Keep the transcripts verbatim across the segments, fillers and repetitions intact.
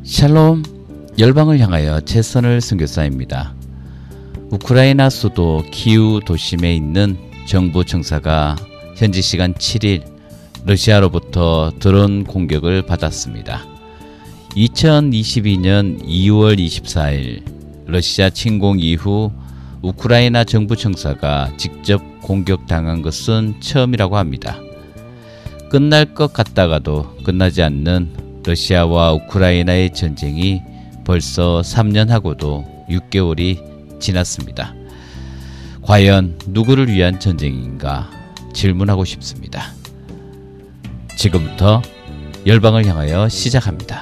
샬롬, 열방을 향하여 최선을 선교사입니다. 우크라이나 수도 키우 도심에 있는 정부 청사가 현지 시간 칠 일 러시아로부터 드론 공격을 받았습니다. 이천이십이 년 이월 이십사일 러시아 침공 이후 우크라이나 정부 청사가 직접 공격당한 것은 처음이라고 합니다. 끝날 것 같다가도 끝나지 않는 러시아와 우크라이나의 전쟁이 벌써 삼 년하고도 육 개월이 지났습니다. 과연 누구를 위한 전쟁인가 질문하고 싶습니다. 지금부터 열방을 향하여 시작합니다.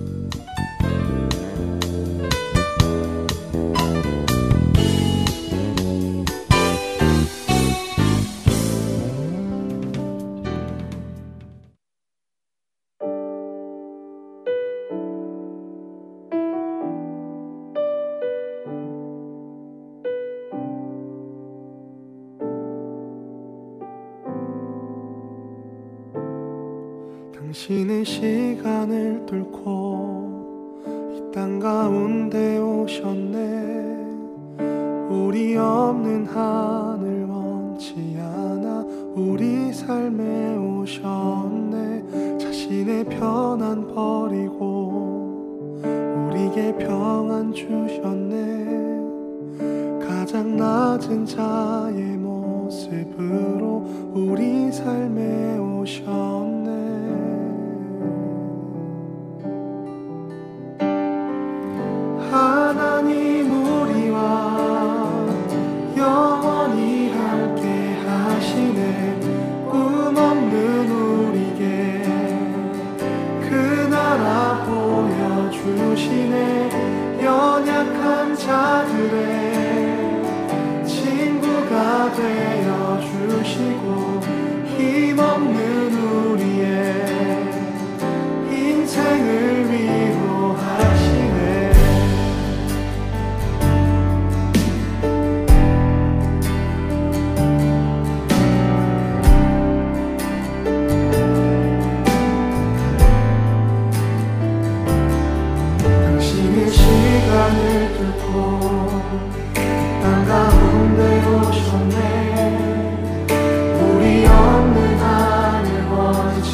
당신은 시간을 뚫고 이 땅 가운데 오셨네. 우리 없는 하늘 원치 않아 우리 삶에 오셨네. 자신의 편안 버리고 우리에게 평안 주셨네. 가장 낮은 자의 모습으로 우리 삶에 오셨네. 하나님 우리와 영원히 함께 하시네. 꿈 없는 우리에게 그 나라 보여주시네. 연약한 자들의 친구가 되어주시고 힘없는 우리의 인생을 위로하시네. 시간을 뚫고 땅 가운데 오셨네. 우리 없는 하늘 원치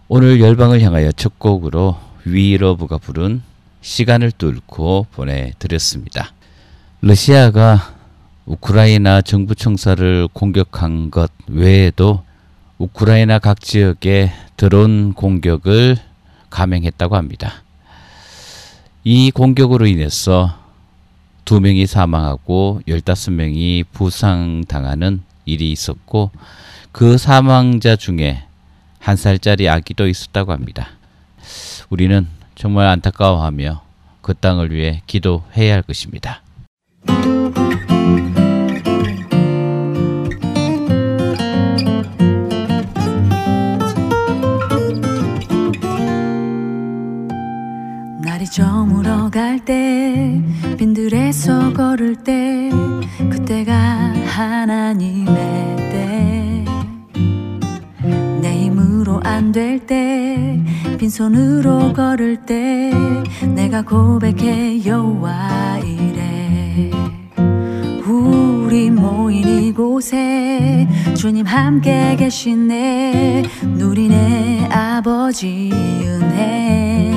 오늘 열방을 향하여 첫 곡으로 위러브가 부른 시간을 뚫고 보내드렸습니다. 러시아가 우크라이나 정부 청사를 공격한 것 외에도 우크라이나 각 지역에 드론 공격을 감행했다고 합니다. 이 공격으로 인해서 두 명이 사망하고 열다섯 명이 부상당하는 일이 있었고 그 사망자 중에 한 살짜리 아기도 있었다고 합니다. 우리는 정말 안타까워하며 그 땅을 위해 기도해야 할 것입니다. 날이 저물어갈 때 빈들에서 걸을 때 그때가 하나님의 때 내 힘으로 안 될 때 빈손으로 걸을 때 내가 고백해 여호와 이래 우리 모인 이곳에 주님 함께 계시네 누리네 아버지 은혜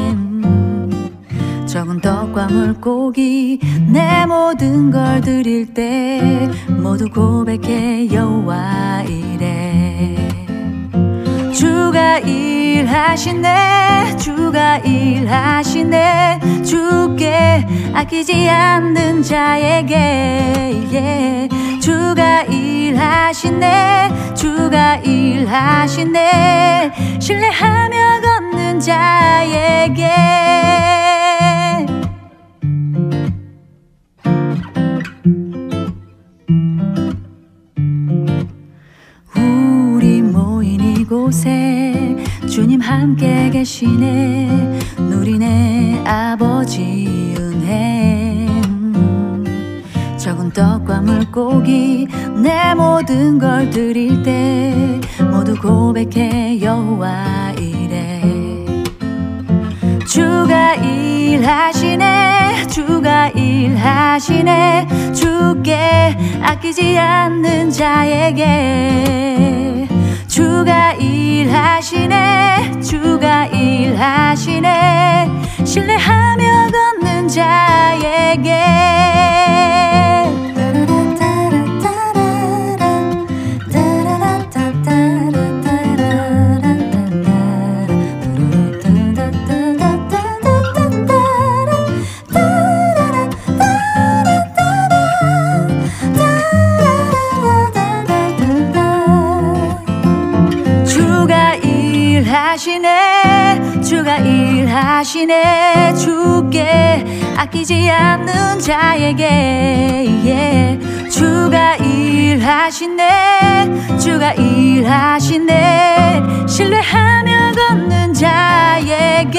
적은 떡과 물고기 내 모든 걸 드릴 때 모두 고백해 여호와 이래 주가 일하시네 주가 일하시네 주께 아끼지 않는 자에게 yeah. 주가 일하시네 주가 일하시네 신뢰하며 걷는 자에게 우리 모인 이곳에 주님 함께 계시네 누리네 아버지 은혜 적은 떡과 물고기 내 모든 걸 드릴 때 모두 고백해 여호와 이래 주가 일하시네 주가 일하시네 주께 아끼지 않는 자에게 주가 일하시네 주가 일하시네 신뢰하며 걷는 자에게 주가 일하시네 주께 아끼지 않는 자에게 yeah. 주가 일하시네 주가 일하시네 신뢰하며 걷는 자에게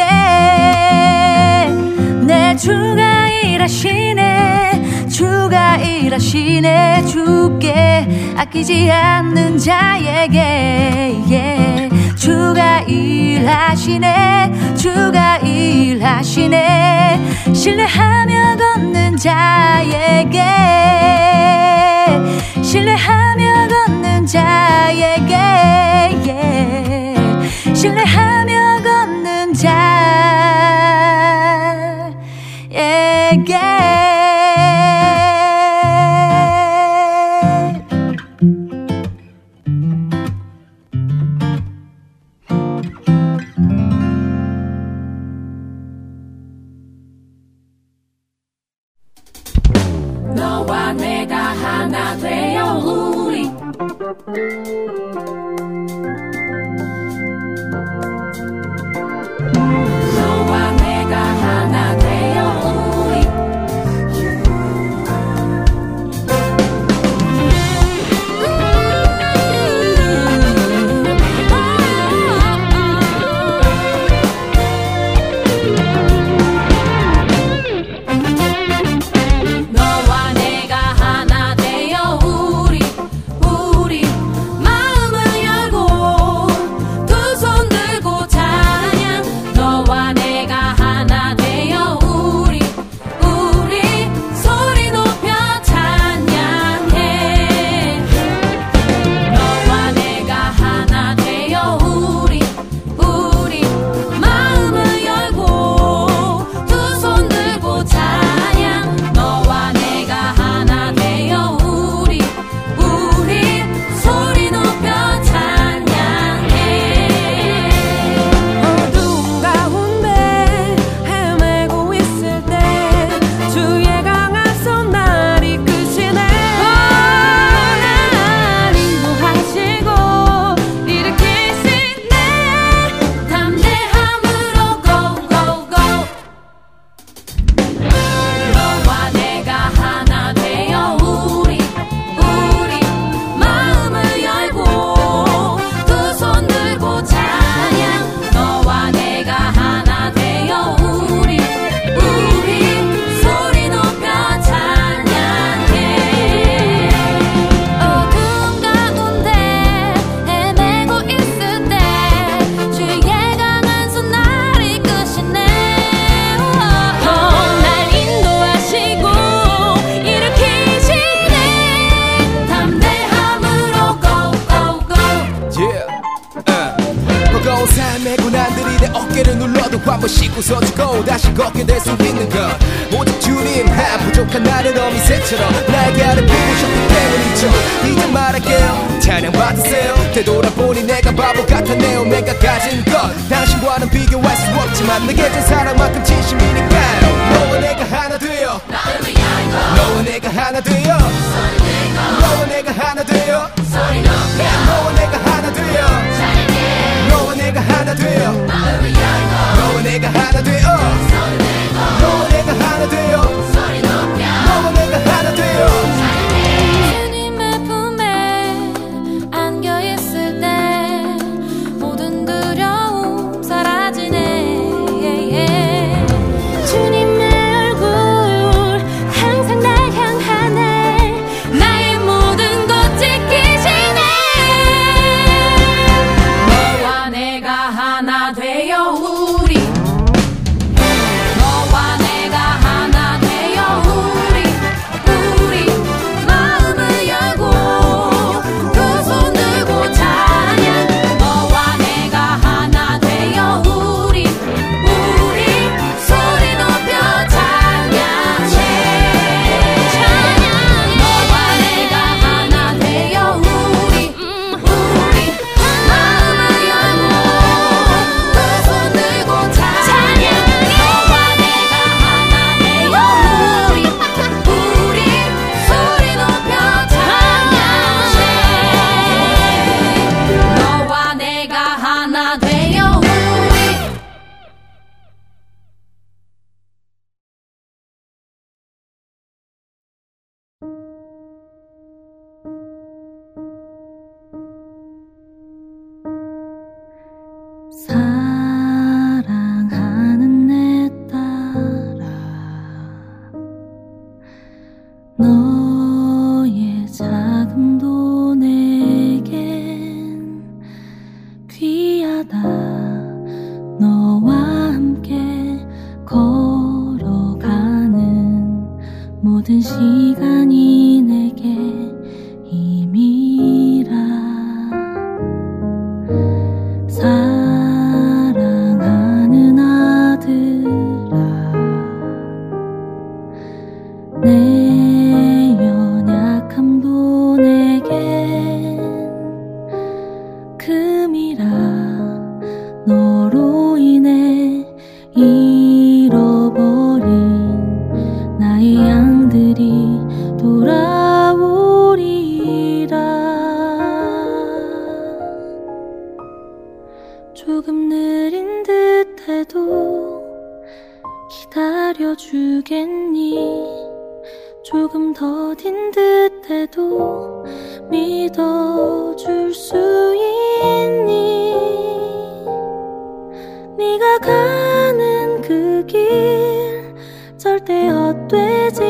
내 주가 일하시네 주가 일하시네 주께 아끼지 않는 자에게 yeah. 주가 일하시네 주가 일하시네 신뢰하며 걷는 자에게 신뢰하며 걷는 자에게 yeah. 신뢰하며 걷는 자에게 너와 내가 하나 되어 우리 날 메고 난들이 내 어깨를 눌러도 한 번씩 웃어주고 다시 걷게 될 수 있는 것 오직 주님 한 부족한 나를 어미새처럼 날개 아래 부으셨기 때문이죠. 이제 말할게요 찬양 받으세요. 되돌아보니 내가 바보 같았네요. 내가 가진 것 당신과는 비교할 수 없지만 내게 준 사랑만큼 진심이니까요. 너와 내가 하나 되어 너와 내가 하나 되어 너와 내가 하나 되어 너와 내가 하나 되어 너와 내가 하나 되어 너와 내가 하나 되어 너와 내가 하나 되어 너와 내가 하나 되어 주님의 품에 안겨있을 때 모든 두려움 사라지네. 주님의 얼굴 항상 날 향하네. 나의 모든 것 지키시네. 너와 내가 하나 되어 우리 너와 내가 하나 되어 우리 우리 마음을 열고 두 손 들고 찬양. 너와 내가 하나 되어 우리 우리 소리 높여 찬양해. 찬양. 너와 내가 하나 되어 우리 우리 마음을 열고 두 손 들고 찬양. 너와 내가 하나 되어 우리 우리 소리 높여 찬양해. 너와 내가 하나 되어 우리 사랑하는 내 딸아 너의 자금도 내겐 귀하다. 너와 함께 걸어가는 모든 시간이 내게 힘이라. 사랑하는 아들아 내 연약함도 내겐 금이라. 너로 인해 잃어버린 나의 양들이 돌아오리라. 조금 느린 듯해도 기다려주겠니? 조금 더딘 듯해도 믿어줄 수 있니? 네가 가는 그 길 절대 헛되지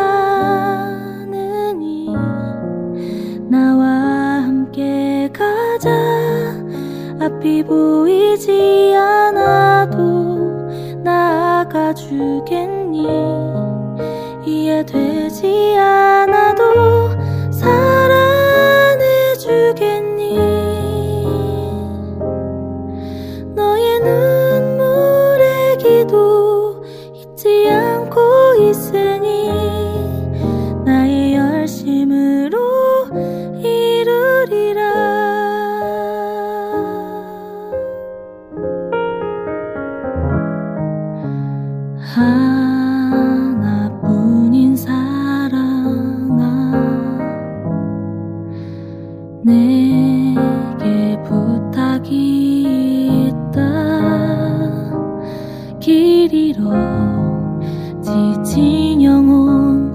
않으니 나와 함께 가자. 앞이 보이지 않아도 나아가주겠니? 이해되지 않아도 사랑해주겠니? 너의 눈물의 기도 잊지 않고 있으니 나의 열심으로 이루리라. 하나뿐인 사랑아 내게 부탁이 있다. 길 잃어 지친 영혼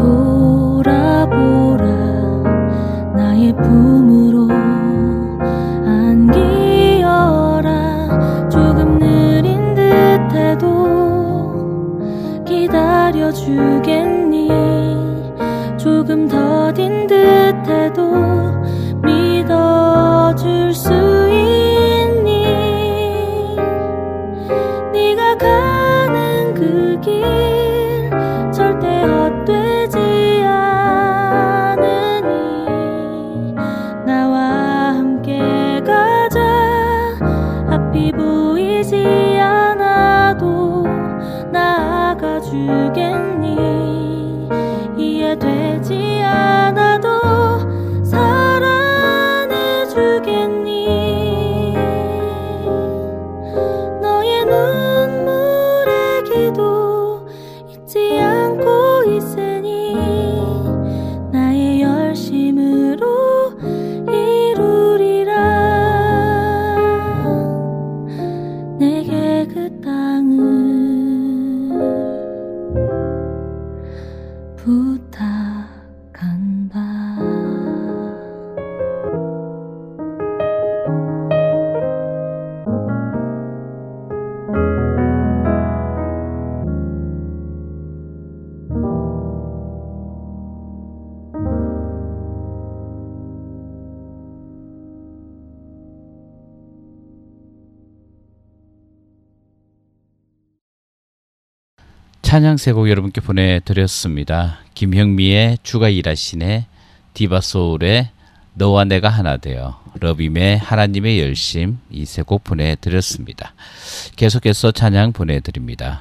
돌아보라. 나의 품으로 안기어라. 조금 느린 듯해도 기다려주겠니? 조금 더딘 듯해도 믿어 주겠니? 이해되지 않아도 사랑해 주겠니? 너의 눈물의 기도 잊지 않고 있으니 나의 열심으로 이루리라. 내게 그 땅을 부탁한다. 찬양 세 곡 여러분께 보내드렸습니다. 김형미의 주가 일하시네, 디바소울의 너와 내가 하나 되어, 러빔의 하나님의 열심, 이 세 곡 보내드렸습니다. 계속해서 찬양 보내드립니다.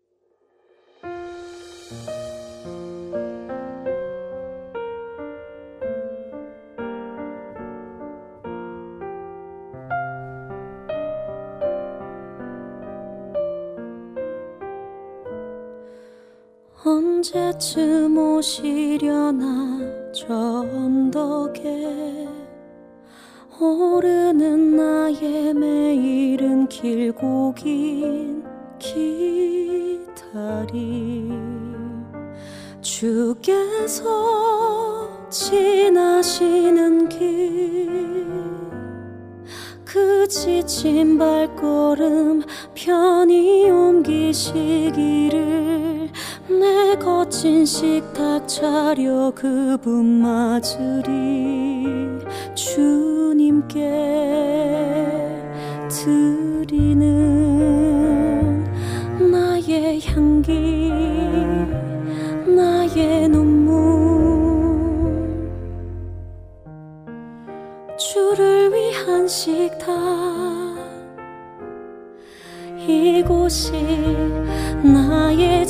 언제쯤 오시려나 저 언덕에 오르는 나의 매일은 길고 긴 기다림. 주께서 지나시는 길, 그 지친 발걸음 편히 옮기시기를 내 거친 식탁 차려 그분 맞으리. 주님께 드리는 나의 향기, 나의 눈물, 주를 위한 식탁. 이곳이 나의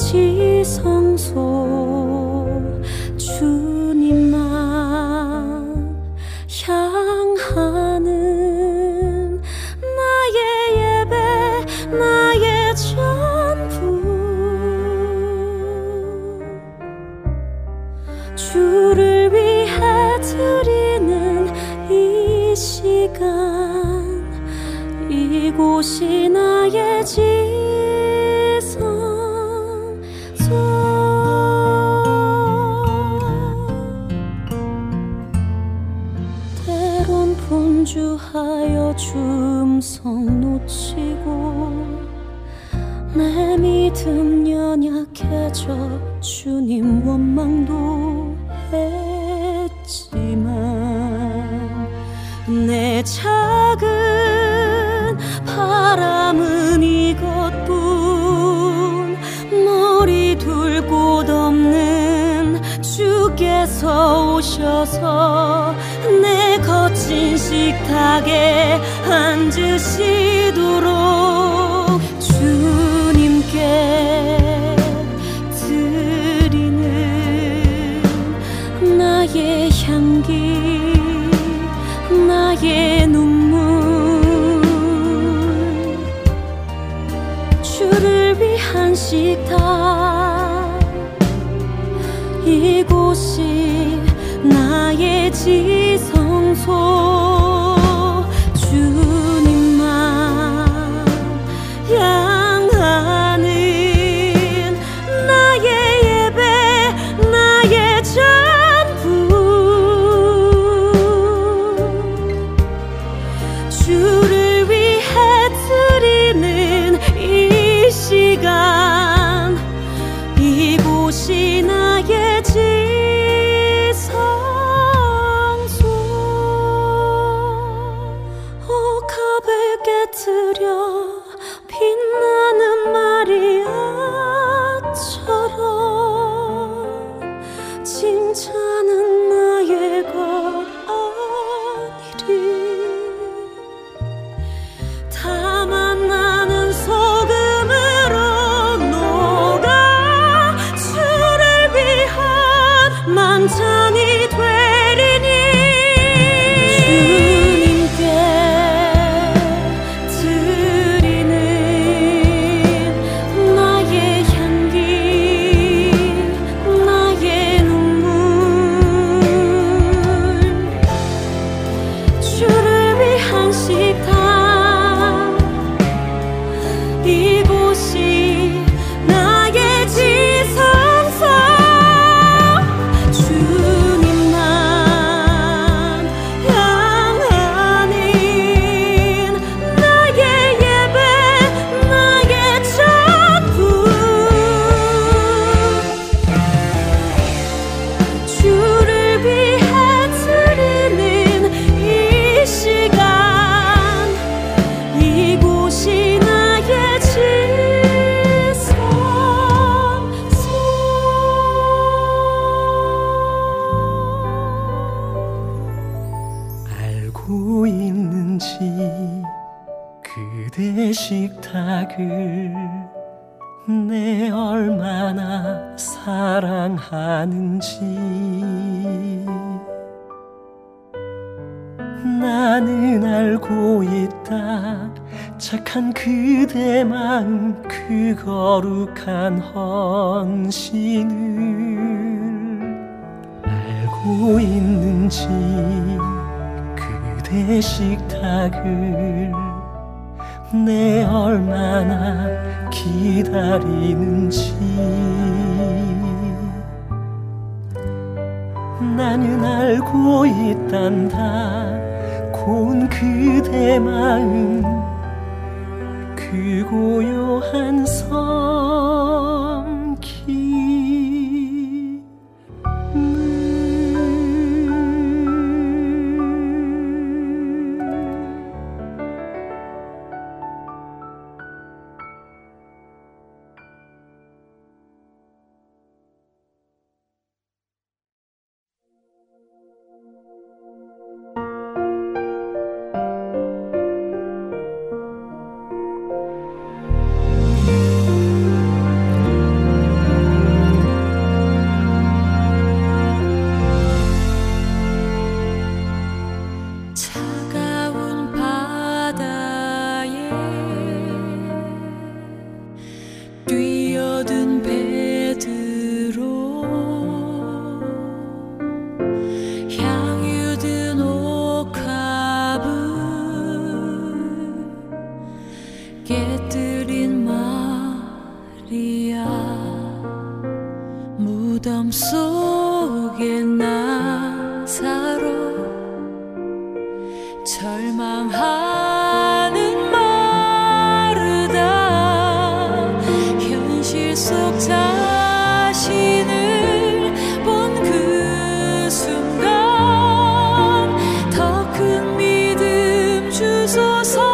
지성소, 주님만 향하는 나의 예배, 나의 전부. 주를 위해 드리는 이 시간, 이곳이 나의 지성소. 때론 분주하여 주 음성 놓치고 내 믿음 연약해져 주님 원망도 했지만 내 작은 바람은 이것뿐, 머리 둘 곳 없는 주께서 오셔서 내 거친 식탁에 앉으시도록 주님께 드리는 나의 향기, 나의 눈물, 주를 위한 식탁. 이곳이 나의 지성소, 주님만 향하는 나의 예배, 나의 전부. 주를 위해 드리는 이 시간, 이곳이 나의 지성소. 알고 있는지 그대 식탁을 내 얼마나 사랑하는지 나는 알고 있다 착한 그대 마음 그 거룩한 헌신을 알고 있는지 그대 식탁을 내 얼마나 기다리는지 나는 알고 있단다 고운 그대 마음 그 고요한 섬김 무덤 속에 나사로 절망하는 마르다 현실 속 자신을 본 그 순간 더 큰 믿음 주소서.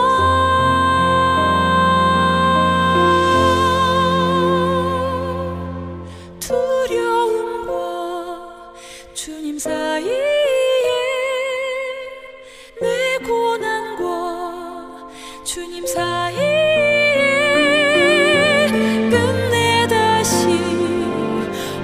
주님 사이에 내 고난과 주님 사이에 끝내 다시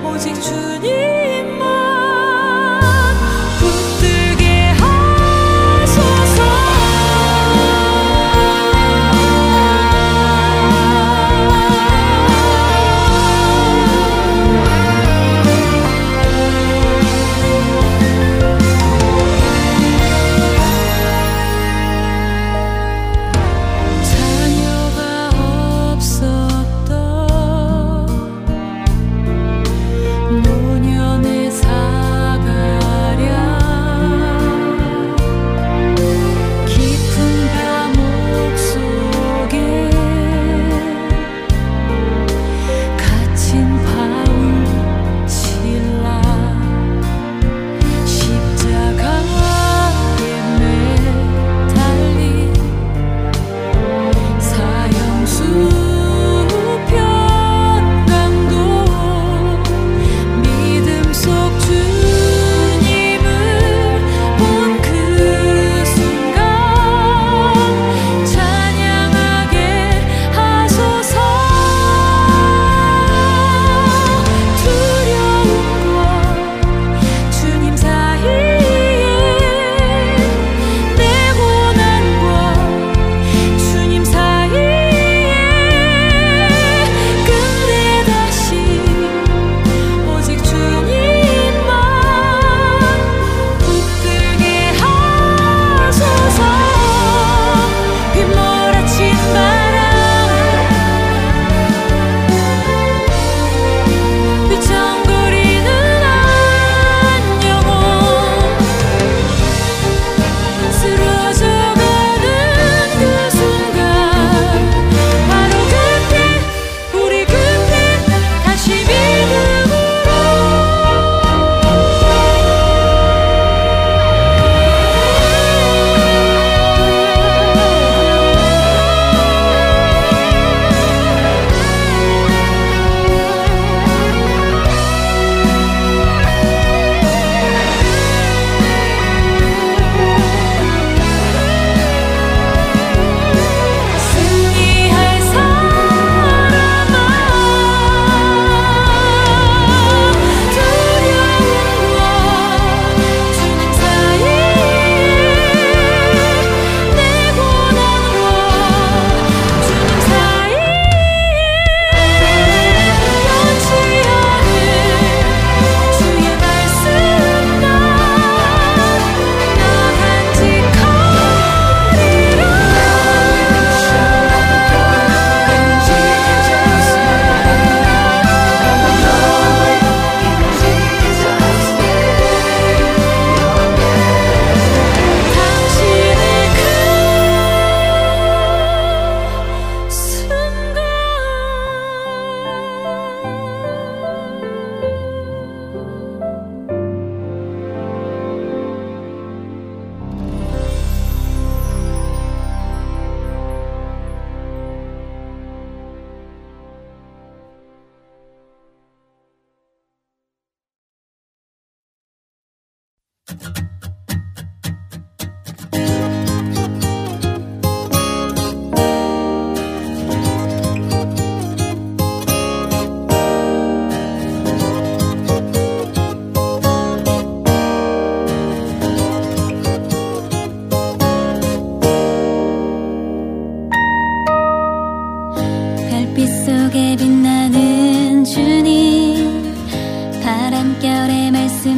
속에 빛나는 주님 바람결에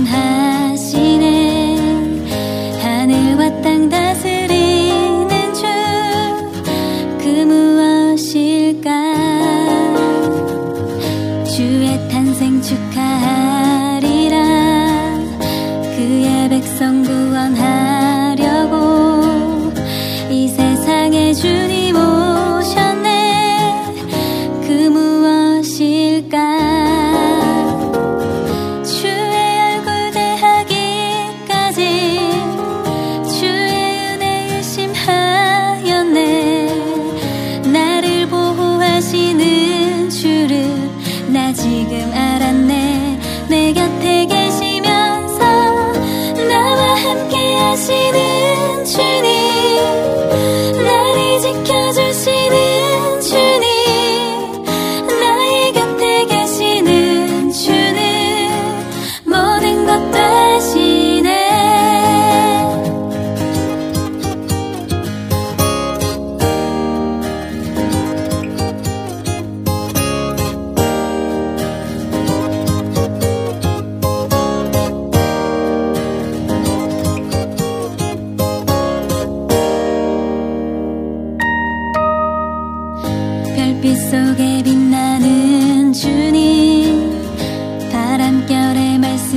말씀하시네 하늘과 땅 다스리는 주 그 무엇일까 주의 탄생 축하하리라 그의 백성 구원하려고 이 세상에 주님 오셨네 그 무엇일까 주의 얼굴 대하기까지 주의 은혜 의심하였네 나를 보호하시는 주를 나 지금 알았네 내 곁에 계시면서 나와 함께 하시는 주님 나를 지켜주시는 주님 나의 곁에 계시는 주는 모든 것 되시네 별빛 속에 빛나는 주님 바람결에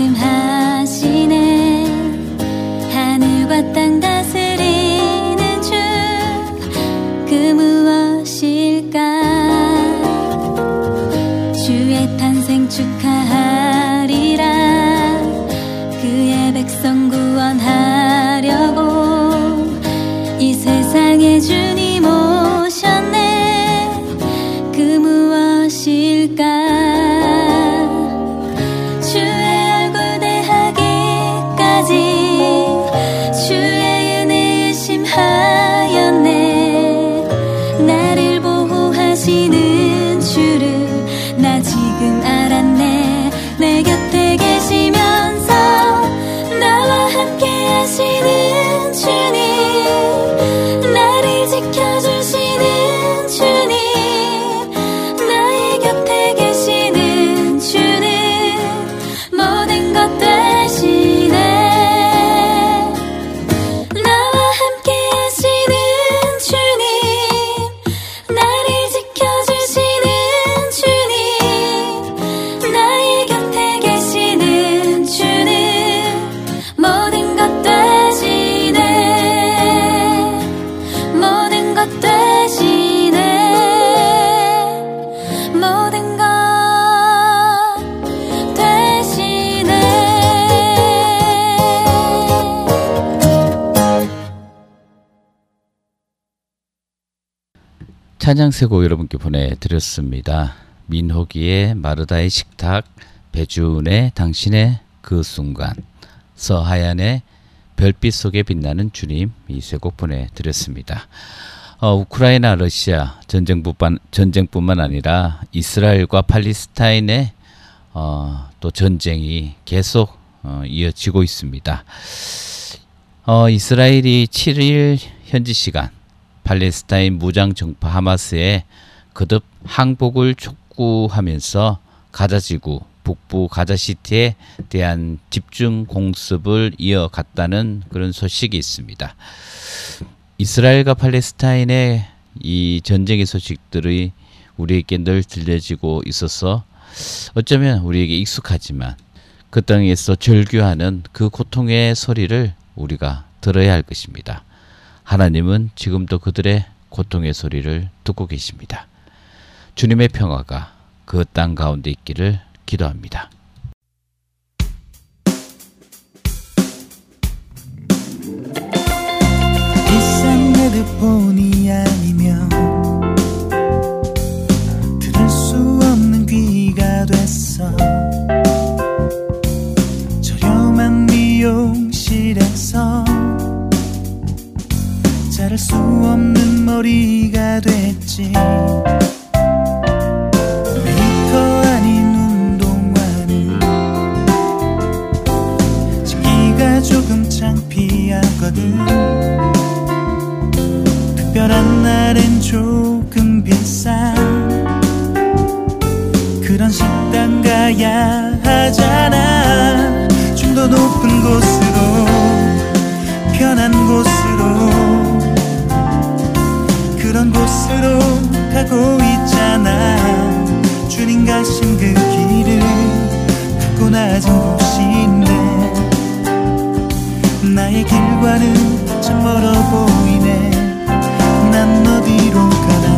말씀하시네 하늘과 땅 다스리는 주 그 무엇일까 주의 탄생 축하하리라 그의 백성 구원하려고 이 세상에 주님 오셨네 그 무엇일까 주의 얼굴 대하기까지 주의 은혜 의심하였네 나를 보호하시는 주를 나 지금 알았네 내 곁에 계시면서 나와 함께 하시는 주님 나를 지켜주시는 주님 나의 곁에 계시는 주는 모든 것 되시네 나와 함께 하시는 주님 나를 지켜주시는 주님 나의 곁에 계시는 주는 모든 것 되시네 모든 것 되시네 모든 것 되시네 찬양세곡 여러분께 보내드렸습니다. 민호기의 마르다의 식탁, 배주은의 당신의 그 순간, 서하얀의 별빛 속에 빛나는 주님, 이 세 곡 보내드렸습니다. 어, 우크라이나 러시아 전쟁뿐만, 전쟁뿐만 아니라 이스라엘과 팔레스타인의 어, 또 전쟁이 계속 어, 이어지고 있습니다. 어, 이스라엘이 칠 일 현지 시간 팔레스타인 무장 정파 하마스에 거듭 항복을 촉구하면서 가자지구 북부 가자시티에 대한 집중 공습을 이어갔다는 그런 소식이 있습니다. 이스라엘과 팔레스타인의 이 전쟁의 소식들이 우리에게 늘 들려지고 있어서 어쩌면 우리에게 익숙하지만 그 땅에서 절규하는 그 고통의 소리를 우리가 들어야 할 것입니다. 하나님은 지금도 그들의 고통의 소리를 듣고 계십니다. 주님의 평화가 그 땅 가운데 있기를 기도합니다. 비싼 헤드폰이 아니면 들을 수 없는 귀가 됐어. 저렴한 미용실에서 자를 수 없는 머리가 됐지. 메이커 아닌 운동화는 신기가 조금 창피하거든. 특별한 날엔 조금 비싼 가야 하잖아. 좀 더 높은 곳으로, 편한 곳으로, 그런 곳으로 가고 있잖아. 주님 가신 그 길을 걷고 낮은 곳인데 나의 길과는 참 멀어 보이네. 난 어디로 가나.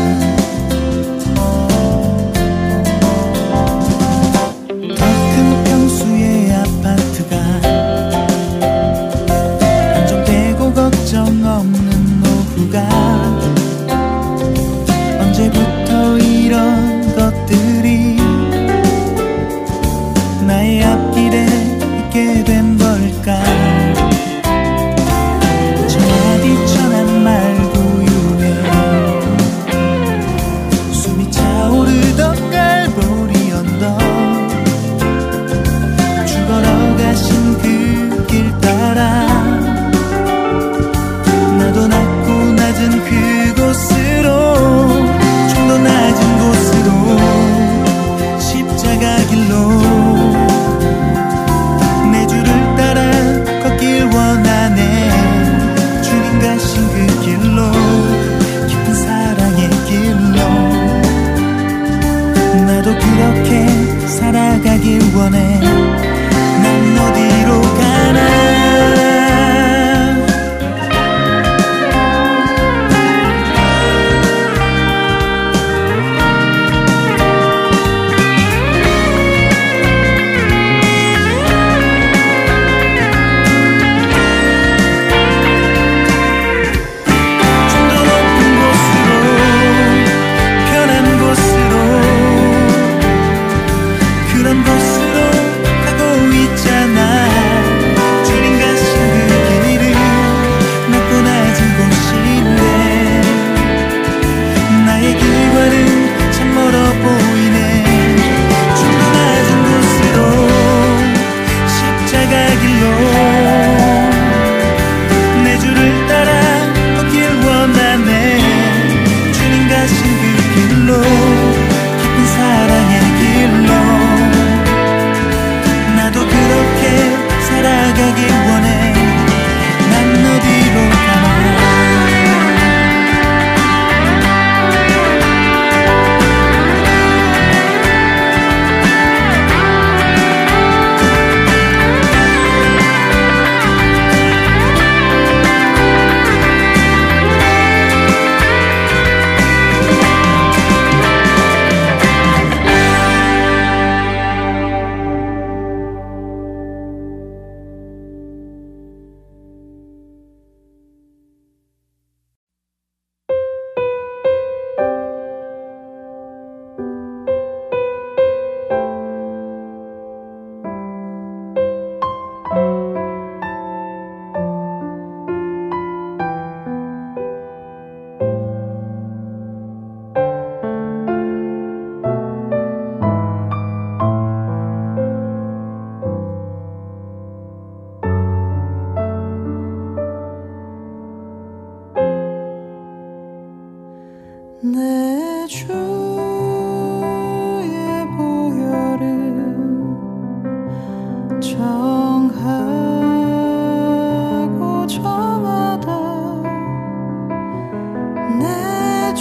더 큰 평수의 아파트가 안정되고 걱정 없는 오후가 언제부터 이런 것들이 나의 앞길에 있게 된 걸까. 저마디 천한 말고유에 숨이 차오르던 갈보리 언덕 주 걸어가신 그 길 따라 나도 낮고 낮은 그곳으로, 좀 더 낮은 곳으로, 십자가 길로 내 주를 따라 걷길 원하네. 주님 가신 그 길로, 깊은 사랑의 길로 나도 그렇게 살아가길 원해. 난 어디로 가나. 내 주의 보혈은 정하고 정하다. 내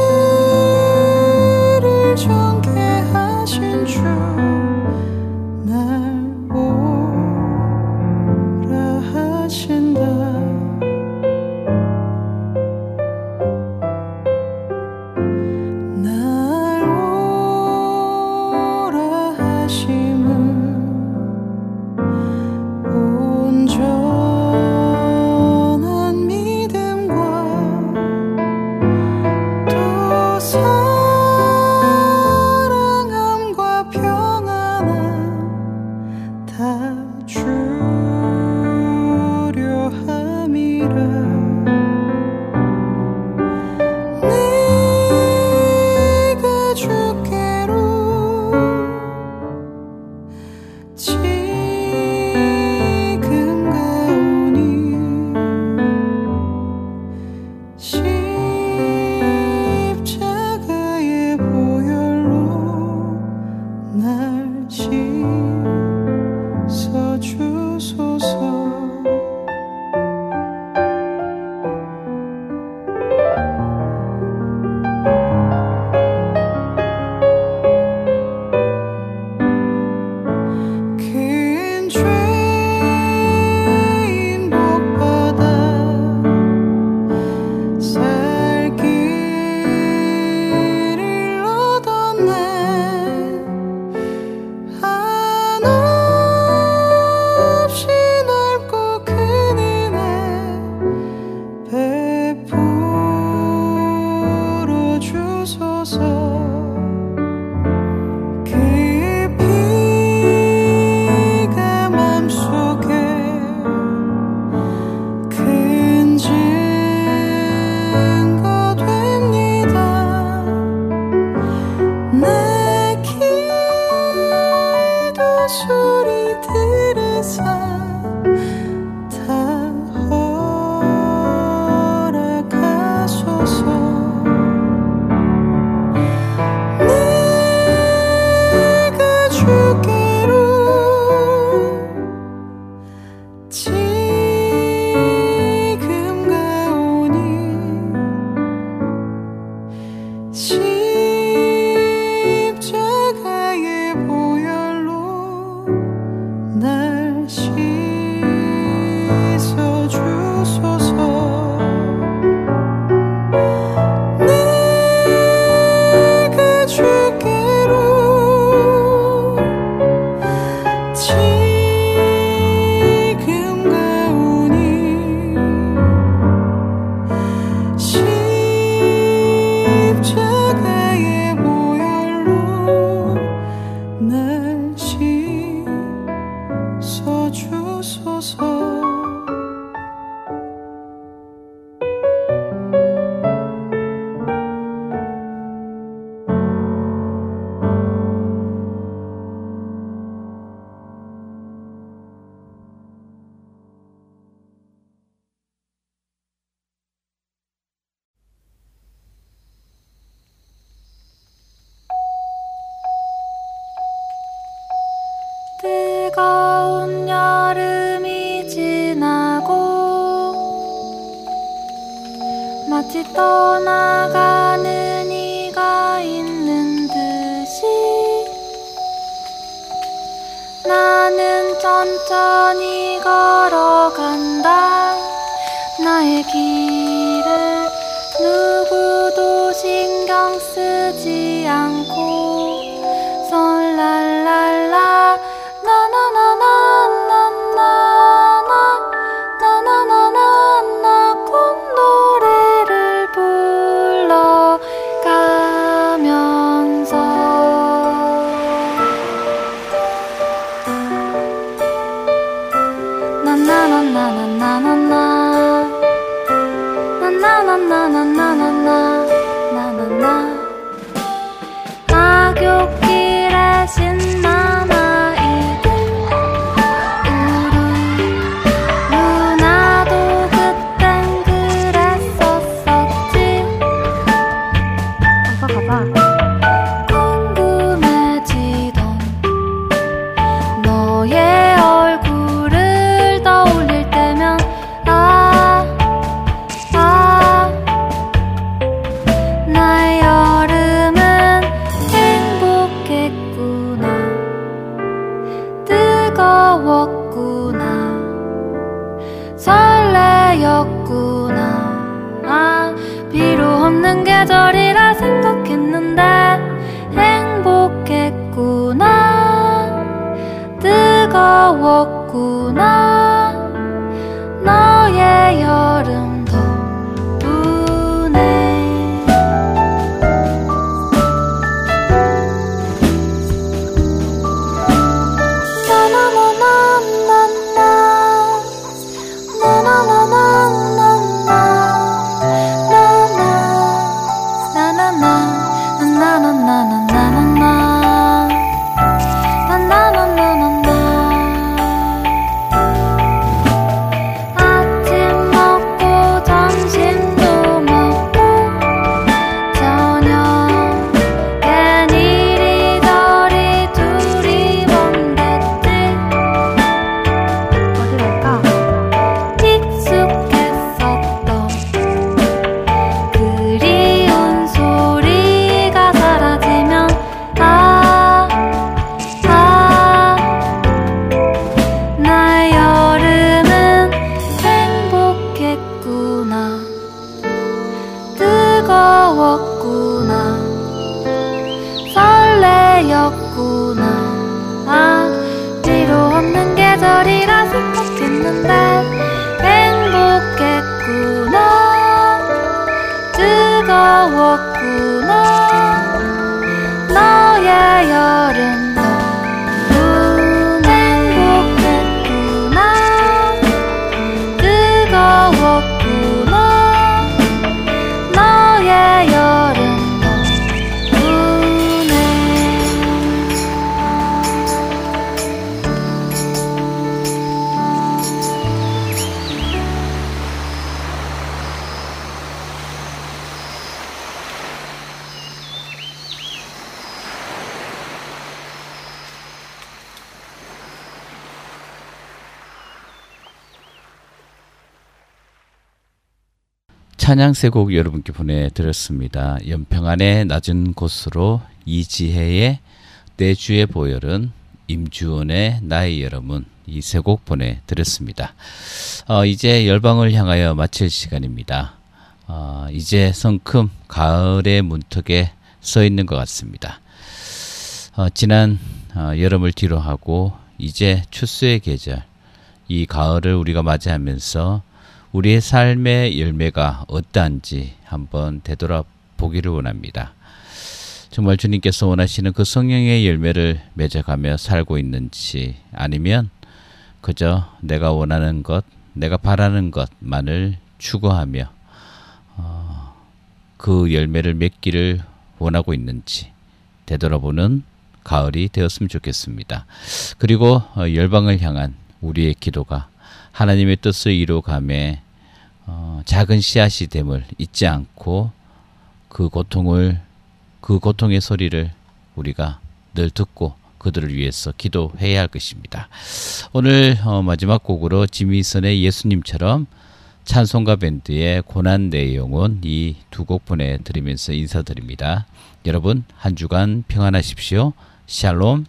죄를 정케 하신 주 날 오라 하신다. 십자가의 보혈로 날 언젠가 됩니다. 내 기도 소리 들으사 다 허락하소서. 내가 주께로 지금 가오니 십자가의 보혈로 날 씻어주소서. 내가 주께로 지금 가오니 십자가의 보혈로 날 씻어주소서. 뜨거운 여름이 지나고 마치 떠나가는 이가 있는 듯이 나는 천천히 걸어간다. 나의 길을 누구도 신경 쓰지 않고 솔랄랄라 나나나나나나나 나나나나나 콧노래를 불러가면서 나나나나나나나 나나나나나나나 나나나 악욕길에 신난 아이들 우르 누나도 그땐 그랬었었지. 가자 가자. 궁금해지던 너의 얼굴을 떠올릴 때면 아, 아 나의 여름은 행복했구나. 뜨거웠구나. 설레였구나. 아, 필요 없는 계절이라 생각했는데 행복했구나. 뜨거웠구나. 너의 여름 덕분에 아침 먹고 점심도 먹고 저녁엔 이리저리 두리번댔지. 어디 갈까? 익숙했었던 그리운 소리가 사라지면 아, 아 나의 여름은 행복했구나. 뜨거웠구나. 설레였구나. 아, 필요 없는 계절이라 생각했는데 행복했구나. 뜨거웠구나. 너의 여름 덕분 행복했구나. 뜨거웠구나. 찬양 세 곡 여러분께 보내드렸습니다. 연평안의 낮은 곳으로, 이지혜의 내 주의 보혈은, 임주원의 나의 여러분, 이 세 곡 보내드렸습니다. 어, 이제 열방을 향하여 마칠 시간입니다. 어, 이제 성큼 가을의 문턱에 서 있는 것 같습니다. 어, 지난 어, 여름을 뒤로하고 이제 추수의 계절, 이 가을을 우리가 맞이하면서 우리의 삶의 열매가 어떠한지 한번 되돌아보기를 원합니다. 정말 주님께서 원하시는 그 성령의 열매를 맺어가며 살고 있는지, 아니면 그저 내가 원하는 것, 내가 바라는 것만을 추구하며 어, 그 열매를 맺기를 원하고 있는지 되돌아보는 가을이 되었으면 좋겠습니다. 그리고 어, 열방을 향한 우리의 기도가 하나님의 뜻을 이루어가며 어, 작은 씨앗이 됨을 잊지 않고 그 고통을 그 고통의 소리를 우리가 늘 듣고 그들을 위해서 기도해야 할 것입니다. 오늘 어, 마지막 곡으로 지미선의 예수님처럼, 찬송가 밴드의 고난 내 영혼, 이 두 곡 보내드리면서 인사드립니다. 여러분 한 주간 평안하십시오. 샬롬.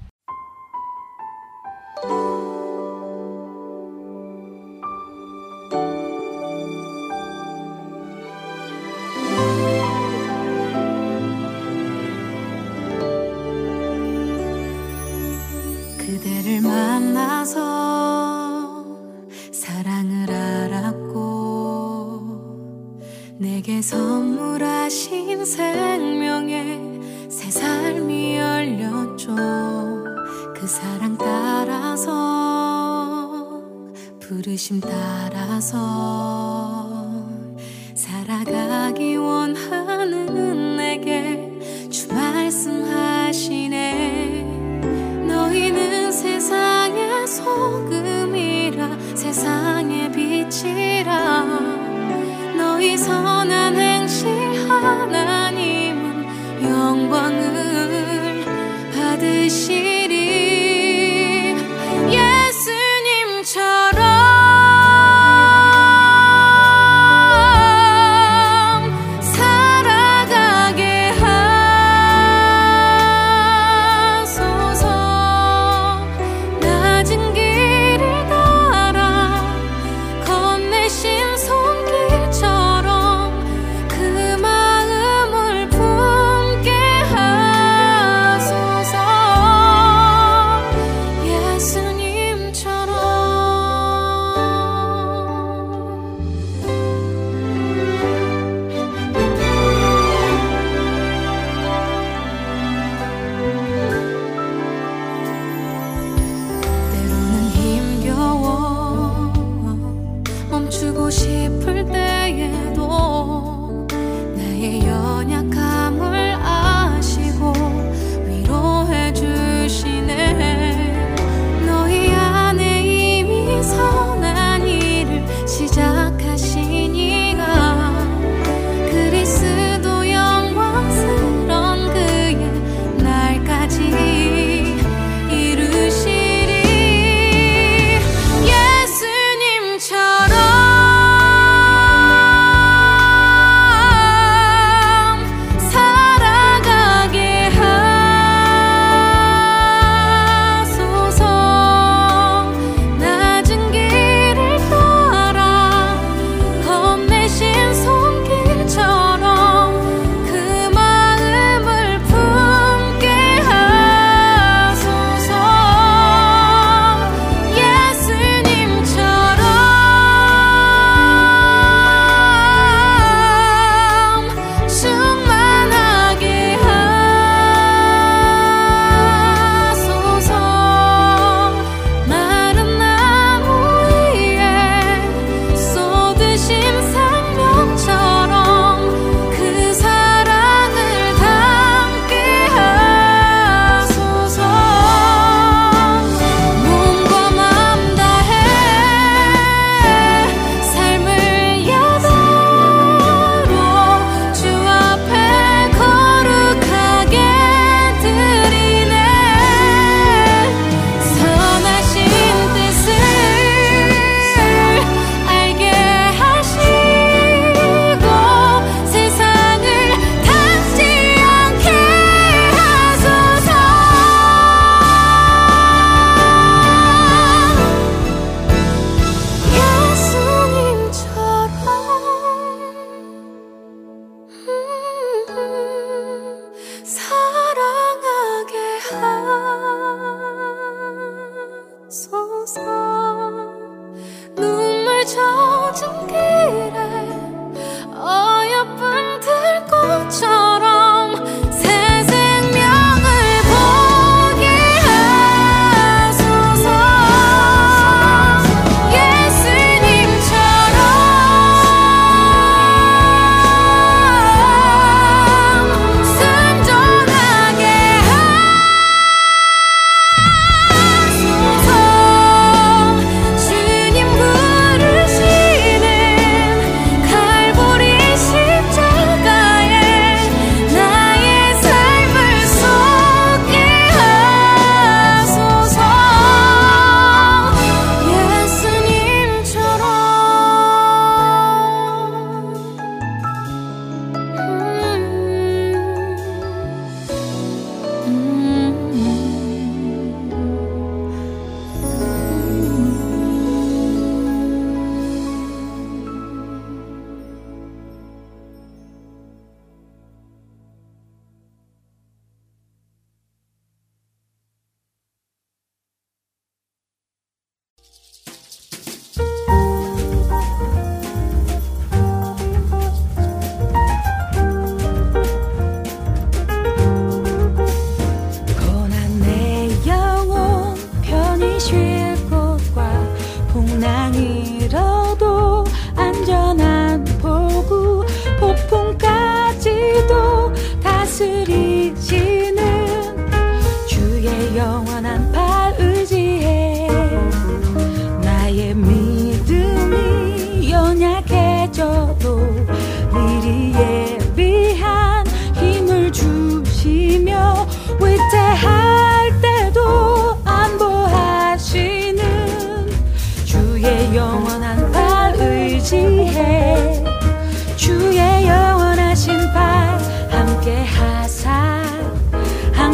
그대를 만나서 사랑을 알았고, 내게 선물하신 생명의 새 삶이 열렸죠. 그 사랑 따라서, 부르심 따라서 살아가기 원하는 내게 주 말씀하시네. 너희는 세상의 소금이라, 세상의 빛이라. 너희 선한 행실 하나님은 영광을 받으시리. 예수님처럼 살아가게 하소서. 낮은 길을 따라 건네신 손길처럼 그 마음을 품게 하소서.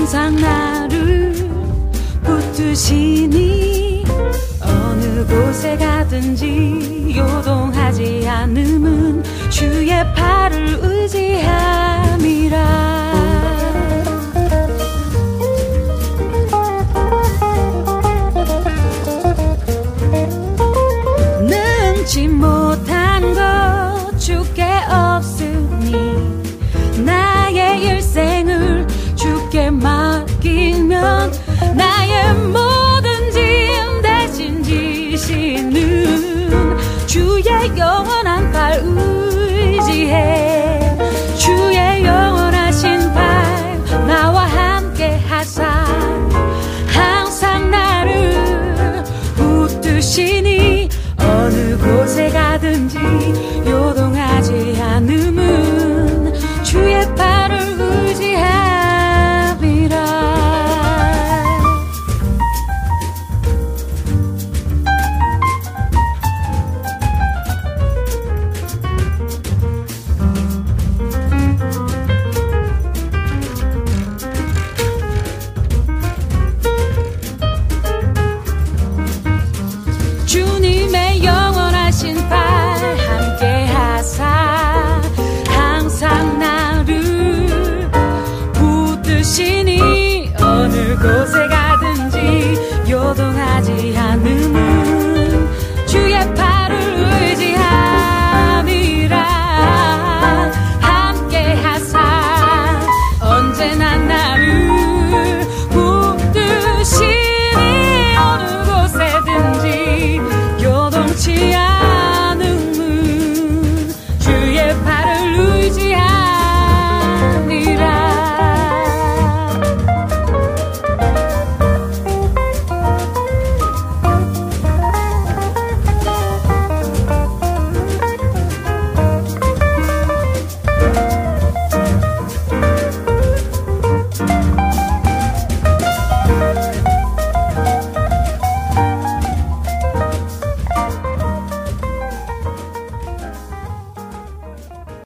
항상 나를 붙드시니 어느 곳에 가든지 요동하지 않음은 주의 팔을 의지함이라. 능치 못한 것 주께 없으니 나의 일생을 주께 맡기면 나의 모든 짐 대신 지시는 주의 영원한 팔